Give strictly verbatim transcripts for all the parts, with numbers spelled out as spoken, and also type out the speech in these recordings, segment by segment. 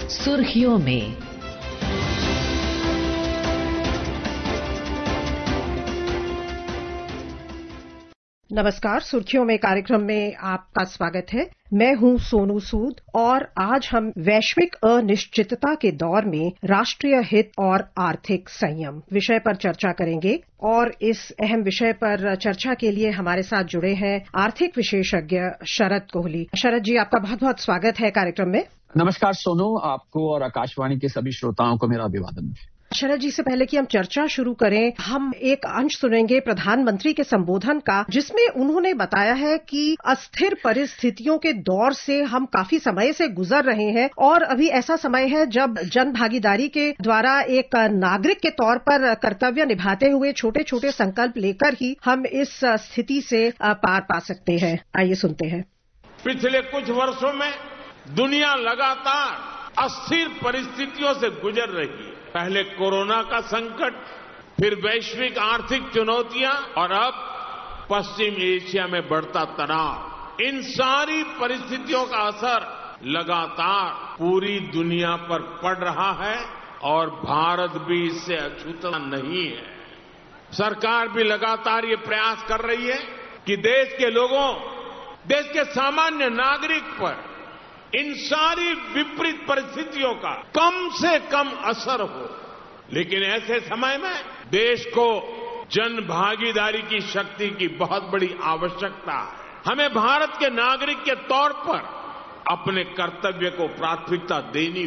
सुर्खियों में। नमस्कार, सुर्खियों में कार्यक्रम में आपका स्वागत है। मैं हूं सोनू सूद और आज हम वैश्विक अनिश्चितता के दौर में राष्ट्रीय हित और आर्थिक संयम विषय पर चर्चा करेंगे। और इस अहम विषय पर चर्चा के लिए हमारे साथ जुड़े हैं आर्थिक विशेषज्ञ शरद कोहली। शरद जी, आपका बहुत बहुत स्वागत है कार्यक्रम में। नमस्कार सोनू, आपको और आकाशवाणी के सभी श्रोताओं को मेरा अभिवादन। शरद जी, से पहले कि हम चर्चा शुरू करें, हम एक अंश सुनेंगे प्रधानमंत्री के संबोधन का, जिसमें उन्होंने बताया है कि अस्थिर परिस्थितियों के दौर से हम काफी समय से गुजर रहे हैं और अभी ऐसा समय है जब जन भागीदारी के द्वारा एक नागरिक के तौर पर कर्तव्य निभाते हुए छोटे छोटे संकल्प लेकर ही हम इस स्थिति से पार पा सकते हैं। आइए सुनते हैं। पिछले कुछ वर्षों में दुनिया लगातार अस्थिर परिस्थितियों से गुजर रही है। पहले कोरोना का संकट, फिर वैश्विक आर्थिक चुनौतियां और अब पश्चिम एशिया में बढ़ता तनाव। इन सारी परिस्थितियों का असर लगातार पूरी दुनिया पर पड़ रहा है और भारत भी इससे अछूता नहीं है। सरकार भी लगातार ये प्रयास कर रही है कि देश के लोगों, देश के सामान्य नागरिक पर इन सारी विपरीत परिस्थितियों का कम से कम असर हो। लेकिन ऐसे समय में देश को जन भागीदारी की शक्ति की बहुत बड़ी आवश्यकता है। हमें भारत के नागरिक के तौर पर अपने कर्तव्य को प्राथमिकता देनी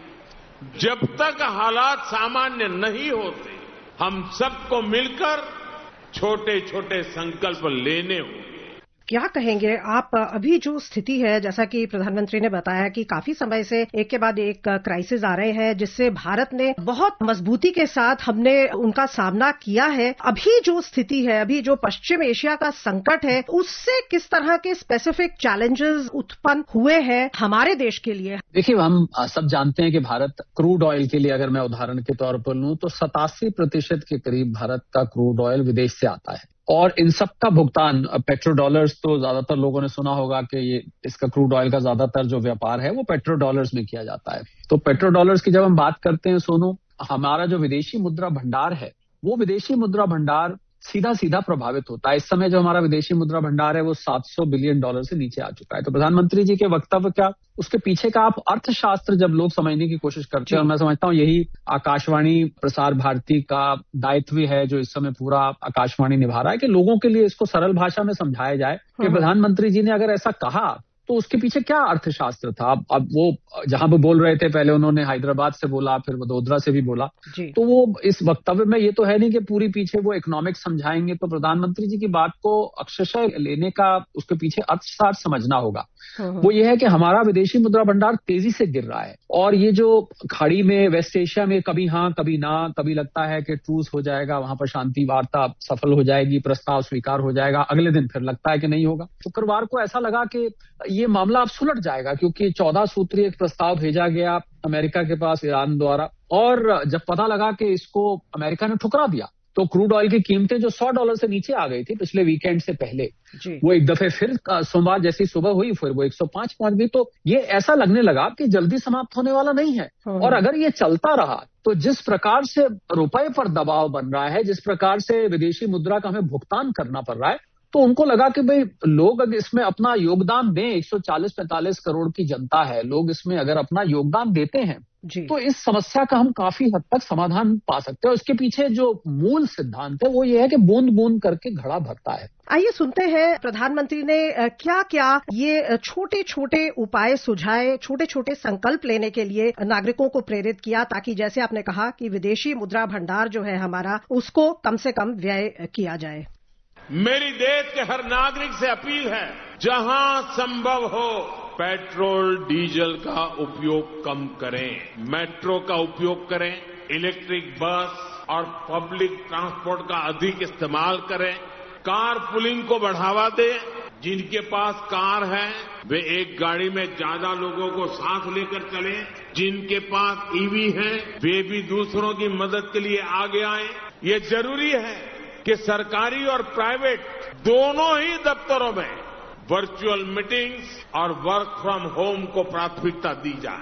होगी। जब तक हालात सामान्य नहीं होते, हम सबको मिलकर छोटे छोटे संकल्प लेने होंगे। क्या कहेंगे आप, अभी जो स्थिति है, जैसा कि प्रधानमंत्री ने बताया कि काफी समय से एक के बाद एक क्राइसिस आ रहे हैं, जिससे भारत ने बहुत मजबूती के साथ हमने उनका सामना किया है। अभी जो स्थिति है, अभी जो पश्चिम एशिया का संकट है, उससे किस तरह के स्पेसिफिक चैलेंजेस उत्पन्न हुए हैं हमारे देश के लिए? देखिए, हम सब जानते हैं कि भारत क्रूड ऑयल के लिए, अगर मैं उदाहरण के तौर पर लूं तो सतासी प्रतिशत के करीब भारत का क्रूड ऑयल विदेश से आता है। और इन सब का भुगतान पेट्रो डॉलर्स, तो ज्यादातर लोगों ने सुना होगा कि ये इसका क्रूड ऑयल का ज्यादातर जो व्यापार है वो पेट्रो डॉलर्स में किया जाता है। तो पेट्रो डॉलर्स की जब हम बात करते हैं सोनू, हमारा जो विदेशी मुद्रा भंडार है, वो विदेशी मुद्रा भंडार सीधा सीधा प्रभावित होता है। इस समय जो हमारा विदेशी मुद्रा भंडार है वो सात सौ बिलियन डॉलर से नीचे आ चुका है। तो प्रधानमंत्री जी के वक्तव्य क्या, उसके पीछे का आप अर्थशास्त्र जब लोग समझने की कोशिश करते हैं, और मैं समझता हूँ यही आकाशवाणी प्रसार भारती का दायित्व है जो इस समय पूरा आकाशवाणी निभा रहा है, कि लोगों के लिए इसको सरल भाषा में समझाया जाए कि प्रधानमंत्री जी ने अगर ऐसा कहा तो उसके पीछे क्या अर्थशास्त्र था। अब अब वो जहां वो बोल रहे थे, पहले उन्होंने हैदराबाद से बोला, फिर वडोदरा से भी बोला, तो वो इस वक्तव्य में ये तो है नहीं कि पूरी पीछे वो इकोनॉमिक्स समझाएंगे। तो प्रधानमंत्री जी की बात को अक्षरशः लेने का, उसके पीछे अर्थशास्त्र समझना होगा। वो ये है कि हमारा विदेशी मुद्रा भंडार तेजी से गिर रहा है और ये जो खाड़ी में, वेस्ट एशिया में कभी हाँ कभी ना, कभी लगता है कि ट्रूस हो जाएगा, वहां पर शांति वार्ता सफल हो जाएगी, प्रस्ताव स्वीकार हो जाएगा, अगले दिन फिर लगता है कि नहीं होगा। शुक्रवार को ऐसा लगा कि ये मामला अब सुलट जाएगा, क्योंकि चौदह सूत्रीय एक प्रस्ताव भेजा गया अमेरिका के पास ईरान द्वारा, और जब पता लगा कि इसको अमेरिका ने ठुकरा दिया तो क्रूड ऑयल की कीमतें जो सौ डॉलर से नीचे आ गई थी पिछले वीकेंड से पहले, वो एक दफे फिर सोमवार जैसी सुबह हुई, फिर वो एक सौ पांच पहुंच गई। तो ये ऐसा लगने लगा कि जल्दी समाप्त होने वाला नहीं है। और अगर ये चलता रहा तो जिस प्रकार से रुपए पर दबाव बन रहा है, जिस प्रकार से विदेशी मुद्रा का हमें भुगतान करना पड़ रहा है, तो उनको लगा कि भाई लोग अगर इसमें अपना योगदान दें, एक सौ चालीस पैंतालीस करोड़ की जनता है, लोग इसमें अगर अपना योगदान देते हैं तो इस समस्या का हम काफी हद तक समाधान पा सकते हैं। उसके पीछे जो मूल सिद्धांत है वो ये है कि बूंद बूंद करके घड़ा भरता है। आइए सुनते हैं प्रधानमंत्री ने क्या क्या ये छोटे छोटे उपाय सुझाए, छोटे छोटे संकल्प लेने के लिए नागरिकों को प्रेरित किया, ताकि जैसे आपने कहा कि विदेशी मुद्रा भंडार जो है हमारा, उसको कम से कम व्यय किया जाए। मेरी देश के हर नागरिक से अपील है, जहां संभव हो पेट्रोल डीजल का उपयोग कम करें, मेट्रो का उपयोग करें, इलेक्ट्रिक बस और पब्लिक ट्रांसपोर्ट का अधिक इस्तेमाल करें, कार पुलिंग को बढ़ावा दें। जिनके पास कार है वे एक गाड़ी में ज्यादा लोगों को साथ लेकर चलें, जिनके पास ईवी है वे भी दूसरों की मदद के लिए आगे आए। ये जरूरी है कि सरकारी और प्राइवेट दोनों ही दफ्तरों में वर्चुअल मीटिंग्स और वर्क फ्रॉम होम को प्राथमिकता दी जाए।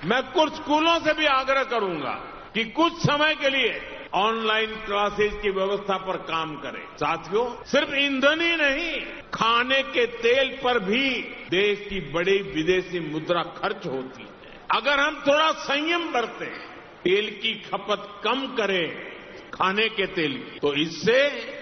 मैं कुछ स्कूलों से भी आग्रह करूंगा कि कुछ समय के लिए ऑनलाइन क्लासेज की व्यवस्था पर काम करें। साथियों, सिर्फ ईंधन ही नहीं, खाने के तेल पर भी देश की बड़ी विदेशी मुद्रा खर्च होती है। अगर हम थोड़ा संयम बरतें, तेल की खपत कम करें, खाने के तेल की, तो इससे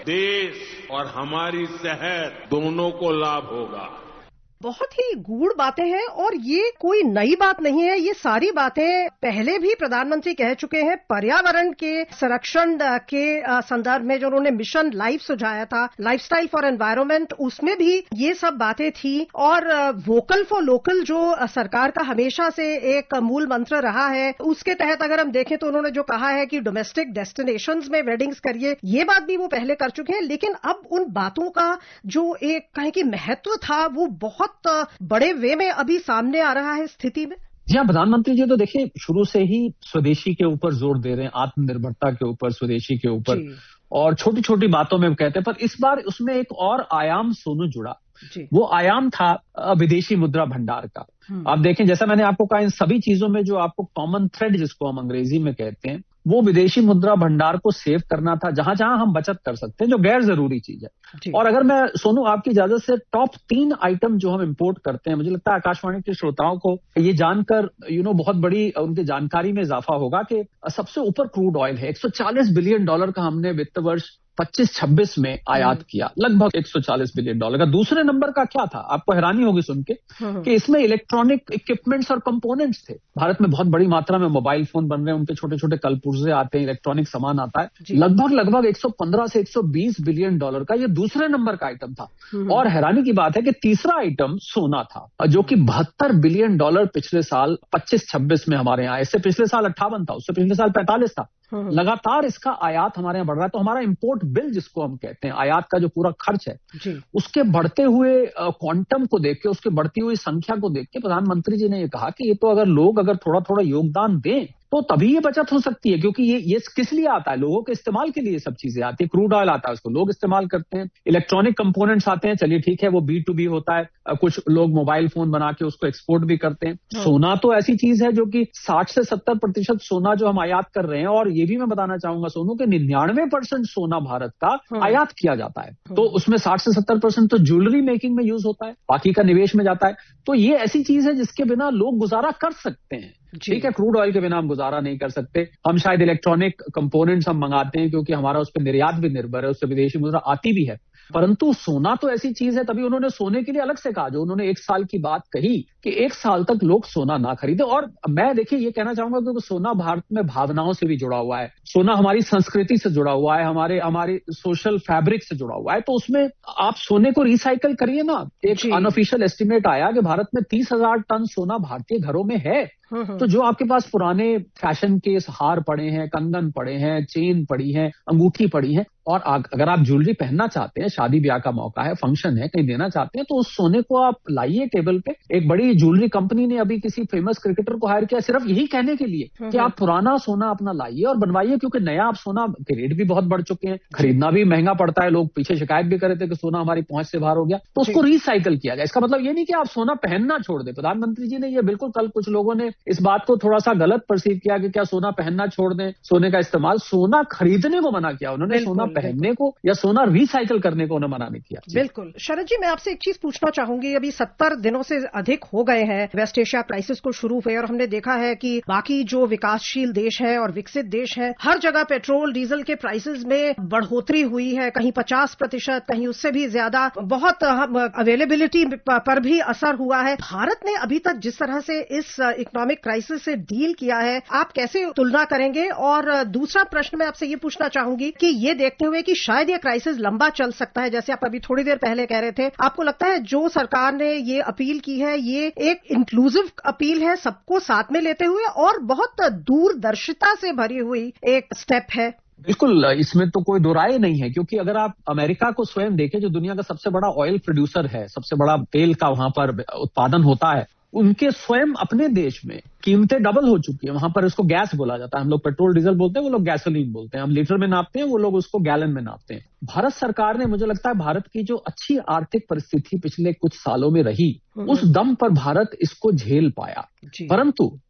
देश और हमारी सेहत दोनों को लाभ होगा। बहुत ही गूढ़ बातें हैं और ये कोई नई बात नहीं है। ये सारी बातें पहले भी प्रधानमंत्री कह चुके हैं। पर्यावरण के संरक्षण के संदर्भ में जो उन्होंने मिशन लाइफ सुझाया था, लाइफस्टाइल फॉर एनवायरनमेंट, उसमें भी ये सब बातें थी। और वोकल फॉर लोकल जो सरकार का हमेशा से एक मूल मंत्र रहा है, उसके तहत अगर हम देखें तो उन्होंने जो कहा है कि डोमेस्टिक डेस्टिनेशंस में वेडिंग्स करिए, ये बात भी वो पहले कर चुके हैं। लेकिन अब उन बातों का जो एक कहें कि महत्व था, वो बहुत बड़े वे में अभी सामने आ रहा है स्थिति में। जी हाँ, प्रधानमंत्री जी तो देखिए शुरू से ही स्वदेशी के ऊपर जोर दे रहे हैं, आत्मनिर्भरता के ऊपर, स्वदेशी के ऊपर, और छोटी छोटी बातों में कहते हैं। पर इस बार उसमें एक और आयाम सोनू जुड़ा, वो आयाम था विदेशी मुद्रा भंडार का। आप देखें, जैसा मैंने आपको कहा, इन सभी चीजों में जो आपको कॉमन थ्रेड जिसको हम अंग्रेजी में कहते हैं, वो विदेशी मुद्रा भंडार को सेव करना था, जहां जहां हम बचत कर सकते हैं, जो गैर जरूरी चीज है। और अगर मैं सोनू आपकी इजाजत से टॉप तीन आइटम जो हम इंपोर्ट करते हैं, मुझे लगता है आकाशवाणी के श्रोताओं को ये जानकर यू नो बहुत बड़ी उनकी जानकारी में इजाफा होगा कि सबसे ऊपर क्रूड ऑयल है। एक सौ चालीस बिलियन डॉलर का हमने वित्त वर्ष पच्चीस छब्बीस में आयात किया, लगभग एक सौ चालीस बिलियन डॉलर का। दूसरे नंबर का क्या था, आपको हैरानी होगी सुन के कि इसमें इलेक्ट्रॉनिक इक्विपमेंट्स और कंपोनेंट्स थे। भारत में बहुत बड़ी मात्रा में मोबाइल फोन बन रहे हैं, उनके छोटे छोटे कलपुर्जे आते हैं, इलेक्ट्रॉनिक सामान आता है, लगभग लगभग एक सौ पंद्रह से एक सौ बीस बिलियन डॉलर का ये दूसरे नंबर का आइटम था। और हैरानी की बात है कि तीसरा आइटम सोना था, जो कि बहत्तर बिलियन डॉलर पिछले साल पच्चीस छब्बीस में हमारे यहाँ, इससे पिछले साल अट्ठावन था, उससे पिछले साल पैंतालीस था। लगातार इसका आयात हमारे यहाँ बढ़ रहा है। तो हमारा इंपोर्ट बिल जिसको हम कहते हैं, आयात का जो पूरा खर्च है, उसके बढ़ते हुए क्वांटम को देख के, उसके बढ़ती हुई संख्या को देख के प्रधानमंत्री जी ने ये कहा कि ये तो अगर लोग अगर थोड़ा थोड़ा योगदान दें तो तभी ये बचत हो सकती है। क्योंकि ये ये किस लिए आता है, लोगों के इस्तेमाल के लिए सब चीजें आती है। क्रूड ऑयल आता है, उसको लोग इस्तेमाल करते हैं, इलेक्ट्रॉनिक कंपोनेंट्स आते हैं, चलिए ठीक है, वो बी टू बी होता है, कुछ लोग मोबाइल फोन बना के उसको एक्सपोर्ट भी करते हैं। सोना तो ऐसी चीज है जो कि साठ से सत्तर प्रतिशत सोना जो हम आयात कर रहे हैं, और ये भी मैं बताना चाहूंगा सोनू के निन्यानवे परसेंट सोना भारत का आयात किया जाता है, तो उसमें साठ से सत्तर परसेंट तो ज्वेलरी मेकिंग में यूज होता है, बाकी का निवेश में जाता है। तो ये ऐसी चीज है जिसके बिना लोग गुजारा कर सकते हैं। ठीक है, क्रूड ऑयल के बिना हम गुजारा नहीं कर सकते। हम शायद इलेक्ट्रॉनिक कंपोनेंट्स हम मंगाते हैं क्योंकि हमारा उस पर निर्यात भी निर्भर है, उससे विदेशी मुद्रा आती भी है। परंतु सोना तो ऐसी चीज है, तभी उन्होंने सोने के लिए अलग से कहा, जो उन्होंने एक साल की बात कही कि एक साल तक लोग सोना ना खरीदे। और मैं देखिए ये कहना चाहूंगा क्योंकि सोना भारत में भावनाओं से भी जुड़ा हुआ है, सोना हमारी संस्कृति से जुड़ा हुआ है, हमारे हमारे सोशल फैब्रिक से जुड़ा हुआ है। तो उसमें आप सोने को रिसाइकल करिए ना। एक अनऑफिशियल एस्टिमेट आया कि भारत में तीस हजार टन सोना भारतीय घरों में है। तो जो आपके पास पुराने फैशन के हार पड़े हैं, कंगन पड़े हैं, चेन पड़ी है, अंगूठी पड़ी है, और अगर आप ज्वेलरी पहनना चाहते हैं, शादी ब्याह का मौका है, फंक्शन है, कहीं देना चाहते हैं, तो उस सोने को आप लाइए टेबल पे। एक बड़ी ज्वेलरी कंपनी ने अभी किसी फेमस क्रिकेटर को हायर किया सिर्फ यही कहने के लिए कि आप पुराना सोना अपना लाइए और बनवाइए, क्योंकि नया आप सोना के रेट भी बहुत बढ़ चुके हैं, खरीदना भी महंगा पड़ता है। लोग पीछे शिकायत भी कर रहे थे कि सोना हमारी पहुंच से बाहर हो गया, तो उसको रिसाइकल किया जाए। इसका मतलब ये नहीं कि आप सोना पहनना छोड़ दे। प्रधानमंत्री जी ने ये बिल्कुल, कल कुछ लोगों ने इस बात को थोड़ा सा गलत परसीव किया कि क्या सोना पहनना छोड़ दें, सोने का इस्तेमाल, सोना खरीदने को मना किया उन्होंने, सोना पहनने को या सोना रिसाइकिल करने को उन्होंने मना नहीं किया। बिल्कुल। शरद जी, मैं आपसे एक चीज पूछना चाहूंगी, अभी सत्तर दिनों से अधिक हो गए हैं वेस्ट एशिया क्राइसिस को शुरू हुए, और हमने देखा है कि बाकी जो विकासशील देश हैं और विकसित देश हैं, हर जगह पेट्रोल डीजल के प्राइसेस में बढ़ोतरी हुई है, कहीं पचास प्रतिशत, कहीं उससे भी ज्यादा। बहुत अवेलेबिलिटी पर भी असर हुआ है। भारत ने अभी तक जिस तरह से इस इकोनॉमिक क्राइसिस से डील किया है, आप कैसे तुलना करेंगे? और दूसरा प्रश्न मैं आपसे ये पूछना चाहूंगी कि ये देखते हुए कि शायद ये क्राइसिस लंबा चल सकता है, जैसे आप अभी थोड़ी देर पहले कह रहे थे, आपको लगता है जो सरकार ने ये अपील की है, ये एक इंक्लूसिव अपील है, सबको साथ में लेते हुए, और बहुत दूरदर्शिता से भरी हुई एक स्टेप है? बिल्कुल, इसमें तो कोई दो राय नहीं है, क्योंकि अगर आप अमेरिका को स्वयं देखें, जो दुनिया का सबसे बड़ा ऑयल प्रोड्यूसर है, सबसे बड़ा तेल का वहां पर उत्पादन होता है, उनके स्वयं अपने देश में कीमतें डबल हो चुकी है। वहां पर इसको गैस बोला जाता है, हम लोग पेट्रोल डीजल बोलते हैं, वो लोग गैसोलीन बोलते हैं। हम लीटर में नापते हैं, वो लोग उसको गैलन में नापते हैं। भारत सरकार ने, मुझे लगता है भारत की जो अच्छी आर्थिक परिस्थिति पिछले कुछ सालों में रही, उस दम पर भारत इसको झेल पाया। परंतु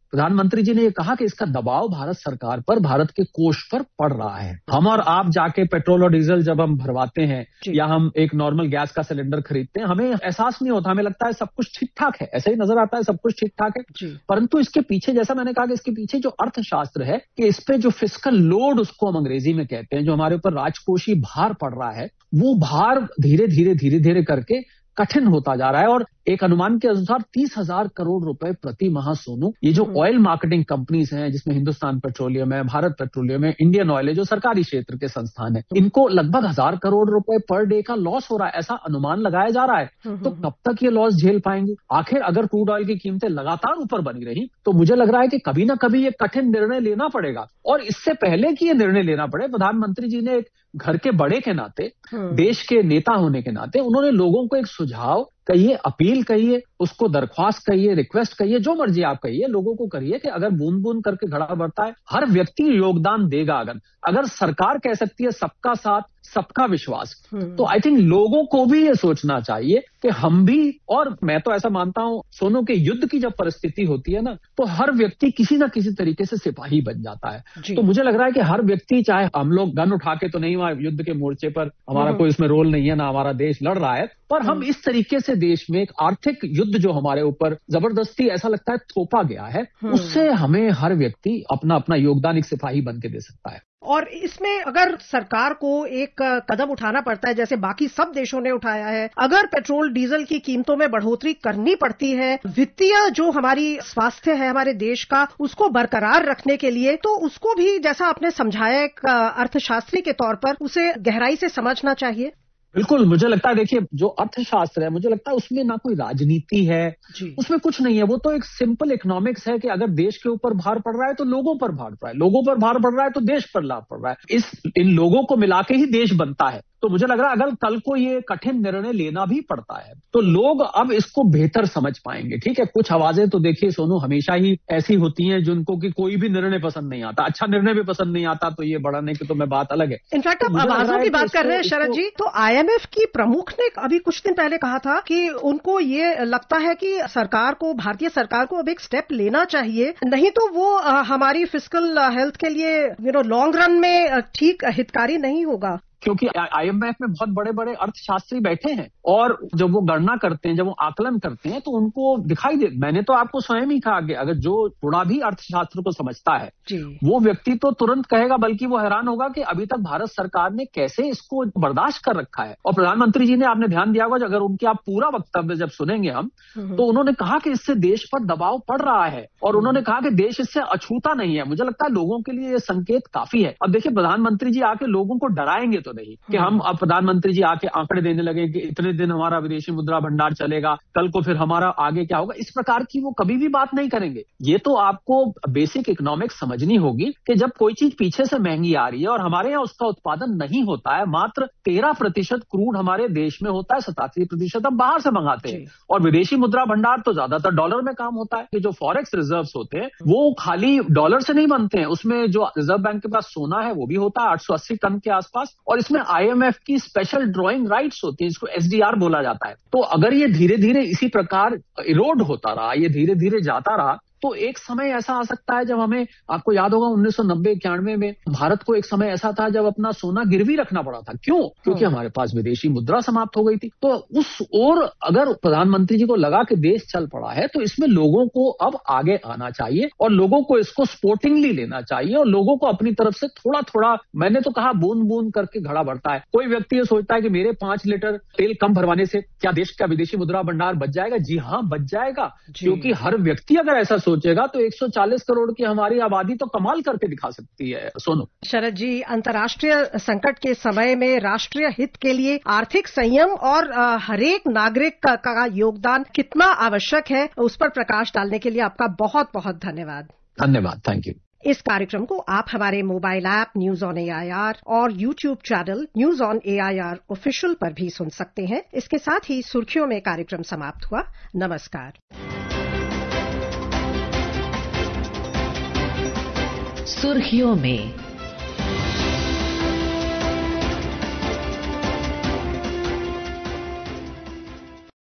प्रधानमंत्री जी ने ये कहा कि इसका दबाव भारत सरकार पर, भारत के कोष पर पड़ रहा है। हम और आप जाके पेट्रोल और डीजल जब हम भरवाते हैं या हम एक नॉर्मल गैस का सिलेंडर खरीदते हैं, हमें एहसास नहीं होता, हमें लगता है सब कुछ ठीक ठाक है, ऐसा ही नजर आता है सब कुछ ठीक ठाक है। परंतु इसके पीछे, जैसा मैंने कहा कि इसके पीछे जो अर्थशास्त्र है कि इस पे जो फिस्कल लोड उसको हम अंग्रेजी में कहते हैं, जो हमारे ऊपर राजकोषीय भार पड़ रहा है, वो भार धीरे धीरे धीरे धीरे करके कठिन होता जा रहा है। और एक अनुमान के अनुसार तीस हजार करोड़ रुपए प्रति माह सोनू, ये जो ऑयल मार्केटिंग कंपनीज हैं जिसमें हिंदुस्तान पेट्रोलियम है, भारत पेट्रोलियम है, इंडियन ऑयल है, जो सरकारी क्षेत्र के संस्थान है, इनको लगभग हजार करोड़ रुपए पर डे का लॉस हो रहा है, ऐसा अनुमान लगाया जा रहा है। तो कब तक ये लॉस झेल पाएंगे? आखिर अगर क्रूड ऑयल की कीमतें लगातार ऊपर बनी रही तो मुझे लग रहा है कि कभी ना कभी ये कठिन निर्णय लेना पड़ेगा। और इससे पहले कि ये निर्णय लेना पड़े, प्रधानमंत्री जी ने एक घर के बड़े के नाते, देश के नेता होने के नाते, उन्होंने लोगों को एक सुझाव कहिए, अपील कहिए, उसको दरख्वास्त कहिए, रिक्वेस्ट कहिए, जो मर्जी आप कहिए, लोगों को करिए कि अगर बूंद बूंद करके घड़ा भरता है, हर व्यक्ति योगदान देगा। अगर अगर सरकार कह सकती है सबका साथ सबका विश्वास, तो आई थिंक लोगों को भी ये सोचना चाहिए कि हम भी, और मैं तो ऐसा मानता हूं सोनू के युद्ध की जब परिस्थिति होती है ना, तो हर व्यक्ति किसी ना किसी तरीके से सिपाही बन जाता है। तो मुझे लग रहा है कि हर व्यक्ति, चाहे हम लोग गन उठा के तो नहीं वहां युद्ध के मोर्चे पर, हमारा कोई इसमें रोल नहीं है, ना हमारा देश लड़ रहा है, पर हम इस तरीके से देश में एक आर्थिक युद्ध जो हमारे ऊपर जबरदस्ती ऐसा लगता है थोपा गया है, उससे हमें हर व्यक्ति अपना अपना योगदान एक सिपाही बन के दे सकता है। और इसमें अगर सरकार को एक कदम उठाना पड़ता है, जैसे बाकी सब देशों ने उठाया है, अगर पेट्रोल डीजल की कीमतों में बढ़ोतरी करनी पड़ती है, वित्तीय जो हमारी स्वास्थ्य है हमारे देश का, उसको बरकरार रखने के लिए, तो उसको भी, जैसा आपने समझाया एक अर्थशास्त्री के तौर पर, उसे गहराई से समझना चाहिए। बिल्कुल, मुझे लगता है, देखिए जो अर्थशास्त्र है, मुझे लगता है उसमें ना कोई राजनीति है, उसमें कुछ नहीं है। वो तो एक सिंपल इकोनॉमिक्स है कि अगर देश के ऊपर भार पड़ रहा है तो लोगों पर भार पड़ रहा है, लोगों पर भार पड़ रहा है तो देश पर लाभ पड़ रहा है। इस इन लोगों को मिला के ही देश बनता है। तो मुझे लग रहा है अगर कल को ये कठिन निर्णय लेना भी पड़ता है तो लोग अब इसको बेहतर समझ पाएंगे। ठीक है, कुछ आवाजें तो देखिए सोनू हमेशा ही ऐसी होती हैं जिनको कि कोई भी निर्णय पसंद नहीं आता, अच्छा निर्णय भी पसंद नहीं आता, तो ये बढ़ाने की तो मैं बात अलग है। इनफैक्ट आप आवाजों की बात कर रहे हैं शरद जी, तो आईएमएफ की प्रमुख ने अभी कुछ दिन पहले कहा था कि उनको ये लगता है कि सरकार को, भारतीय सरकार को अब एक स्टेप लेना चाहिए, नहीं तो वो हमारी फिस्कल हेल्थ के लिए यू नो लॉन्ग रन में ठीक हितकारी नहीं होगा। क्योंकि आईएमएफ में बहुत बड़े बड़े अर्थशास्त्री बैठे हैं और जब वो गणना करते हैं, जब वो आकलन करते हैं, तो उनको दिखाई दे, मैंने तो आपको स्वयं ही कहा कि अगर जो थोड़ा भी अर्थशास्त्र को समझता है वो व्यक्ति तो तुरंत कहेगा, बल्कि वो हैरान होगा कि अभी तक भारत सरकार ने कैसे इसको बर्दाश्त कर रखा है। और प्रधानमंत्री जी ने, आपने ध्यान दिया होगा, अगर उनके आप पूरा वक्तव्य जब सुनेंगे हम, तो उन्होंने कहा कि इससे देश पर दबाव पड़ रहा है और उन्होंने कहा कि देश इससे अछूता नहीं है। मुझे लगता है लोगों के लिए ये संकेत काफी है। अब देखिए, प्रधानमंत्री जी आके लोगों को डराएंगे तो नहीं कि हम, अब प्रधानमंत्री जी आके आंकड़े देने लगे कि इतने दिन हमारा विदेशी मुद्रा भंडार चलेगा, कल को फिर हमारा आगे क्या होगा, इस प्रकार की वो कभी भी बात नहीं करेंगे। ये तो आपको बेसिक इकोनॉमिक्स समझनी होगी कि जब कोई चीज पीछे से महंगी आ रही है और हमारे यहाँ उसका उत्पादन नहीं होता है, मात्र तेरह प्रतिशत क्रूड हमारे देश में होता है, सतासी प्रतिशत हम बाहर से मंगाते हैं, और विदेशी मुद्रा भंडार तो ज्यादातर डॉलर में काम होता है कि जो फॉरेक्स रिजर्व्स होते हैं वो खाली डॉलर से नहीं बनते हैं, उसमें जो रिजर्व बैंक के पास सोना है वो भी होता है आठ सौ अस्सी टन के आसपास, और इसमें आईएमएफ की स्पेशल ड्रॉइंग राइट्स होती है, इसको एसडीआर बोला जाता है। तो अगर ये धीरे धीरे इसी प्रकार इरोड होता रहा, ये धीरे धीरे जाता रहा, तो एक समय ऐसा आ सकता है जब हमें, आपको याद होगा उन्नीस सौ नब्बे इक्यानवे में भारत को एक समय ऐसा था जब अपना सोना गिरवी रखना पड़ा था। क्यों? क्योंकि हमारे पास विदेशी मुद्रा समाप्त हो गई थी। तो उस ओर अगर प्रधानमंत्री जी को लगा कि देश चल पड़ा है, तो इसमें लोगों को अब आगे आना चाहिए और लोगों को इसको स्पोर्टिंगली लेना चाहिए और लोगों को अपनी तरफ से थोड़ा थोड़ा, मैंने तो कहा बूंद बूंद करके घड़ा बढ़ता है। कोई व्यक्ति ये सोचता है कि मेरे पांच लीटर तेल कम भरवाने से क्या देश का विदेशी मुद्रा भंडार बच जाएगा? जी हाँ, बच जाएगा, क्योंकि हर व्यक्ति अगर ऐसा सोचेगा तो एक सौ चालीस करोड़ की हमारी आबादी तो कमाल करके दिखा सकती है। सोनू, शरद जी, अंतर्राष्ट्रीय संकट के समय में राष्ट्रीय हित के लिए आर्थिक संयम और हरेक नागरिक का, का योगदान कितना आवश्यक है, उस पर प्रकाश डालने के लिए आपका बहुत बहुत धन्यवाद। धन्यवाद, थैंक यू। इस कार्यक्रम को आप हमारे mobile app News on AIR और YouTube channel News on AIR official पर भी सुन सकते हैं। इसके साथ ही सुर्खियों में कार्यक्रम समाप्त हुआ। नमस्कार। सुर्खियों में